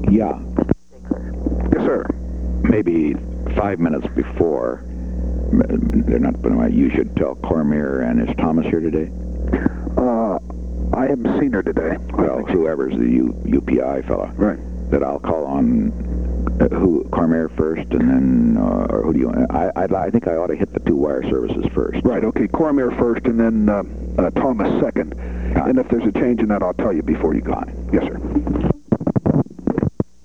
Yeah. Yes, sir. Maybe 5 minutes before, they're not, but you should tell Cormier, and is Thomas here today? I haven't seen her today. Well, whoever's the UPI fella. Right. That I'll call on Cormier first, and then, or who do you, I think I ought to hit the two wire services first. Right, okay, Cormier first, and then Thomas second. And if there's a change in that, I'll tell you before you go. Yes, sir.